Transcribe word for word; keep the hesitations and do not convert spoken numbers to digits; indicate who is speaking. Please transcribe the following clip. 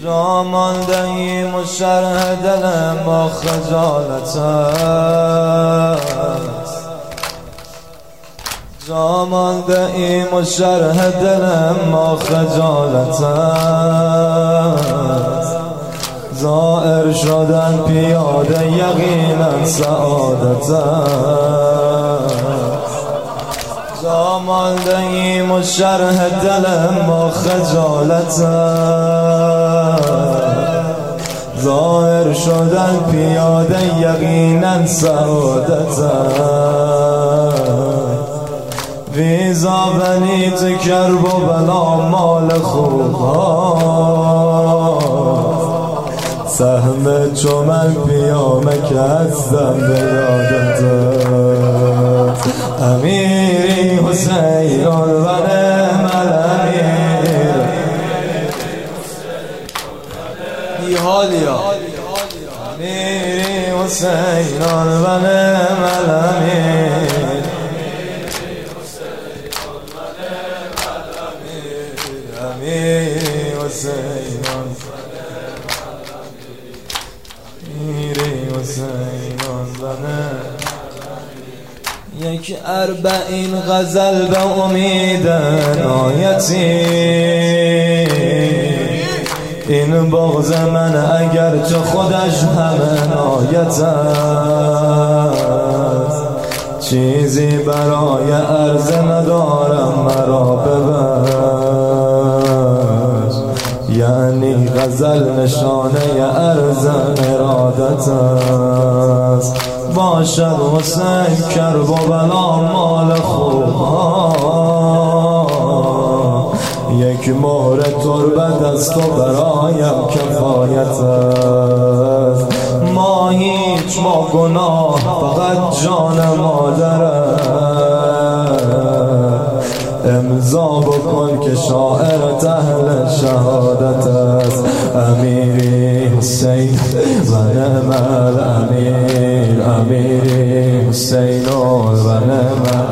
Speaker 1: جا مانده ایم و شرح دل ما خجالت است، جا مانده ایم و شرح دل ما خجالت است، زائر شدن پیاده یقینا سعادت است، جا مانده ایم و شرح دل ما خجالت است، ظاهر شدن پیاده یقینا سعادت است، ویزا بنی تو کرب و بلا مال خوب ها، سهم چو من پیامه که هستم به یادت است، امیری حسین و نعم الامیر، بی حالیا امیری حسین و نعم الامیر، امیری حسین امیری حسین و نعم. یک اربعین غزل به امید عنایتی، این بغض من اگر چه خودش هم عنایت است، چیزی برای عرض ندارم مرا ببخش، یعنی غزل نشانه عرض ارادت است، باشد حسین کرب و بلا مال خوب ها، یک مهر تربت است و برایم کفایت است، ما هیچ ما گناه فقط جان مادرت، امضا بکن که شاعر اهل شهادت است، امیری حسین و نعم الامیر، امیری حسین و نعم